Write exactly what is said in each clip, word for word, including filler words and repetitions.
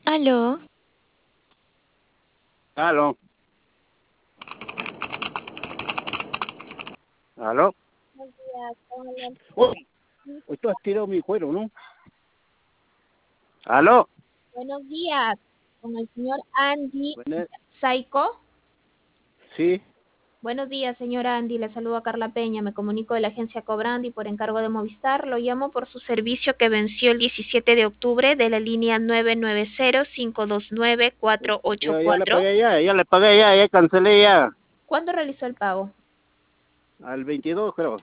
Aló, Aló, aló. Buenos días, hola. Uy, hoy tú has tirado mi cuero, ¿no? Aló. Buenos días, con el señor Andy Bueno, Saico. sí, Buenos días, señor Andy. Le saludo a Carla Peña. Me comunico de la agencia Cobrandi por encargo de Movistar. Lo llamo por su servicio que venció el diecisiete de octubre de la línea nueve nueve cero, cinco dos nueve, cuatro ocho yo ya le cuatro. pagué ya, ya le pagué ya, ya cancelé ya. ¿Cuándo realizó el pago? Al veintidós creo.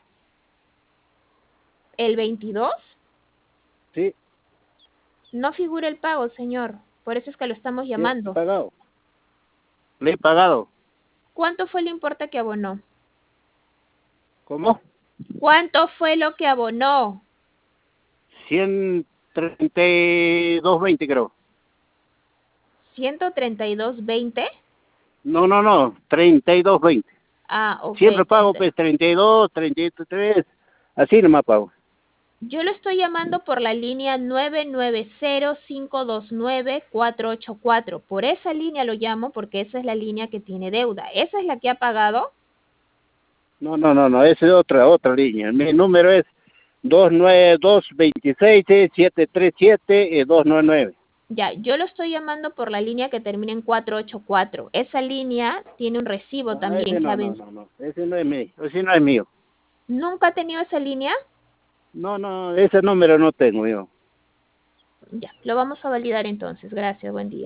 ¿El veintidós? Sí, No figura el pago, señor. Por eso es que lo estamos sí, le he llamando. pagado. Le he pagado. ¿Cuánto fue el importe que abonó? ¿Cómo? ¿Cuánto fue lo que abonó? ciento treinta y dos veinte creo. ¿ciento treinta y dos veinte? No, no, no, treinta y dos veinte. Ah, ok. Siempre pago treinta. pues treinta y dos, treinta y tres, así nomás pago. Yo lo estoy llamando por la línea nueve nueve cero, cinco dos nueve, cuatro ocho cuatro. Por esa línea lo llamo porque esa es la línea que tiene deuda. ¿Esa es la que ha pagado? No, no, no, no, esa es otra, otra línea. Mi número es dos nueve dos veintiséis siete tres siete dos nueve nueve. Ya, yo lo estoy llamando por la línea que termina en cuatro ocho cuatro. Esa línea tiene un recibo Ah, también ese que ha no, no, vencido. no, no, ese no es mío, ese no es mío. ¿Nunca ha tenido esa línea? No, no, ese número no tengo yo. Ya, lo vamos a validar entonces. Gracias, buen día.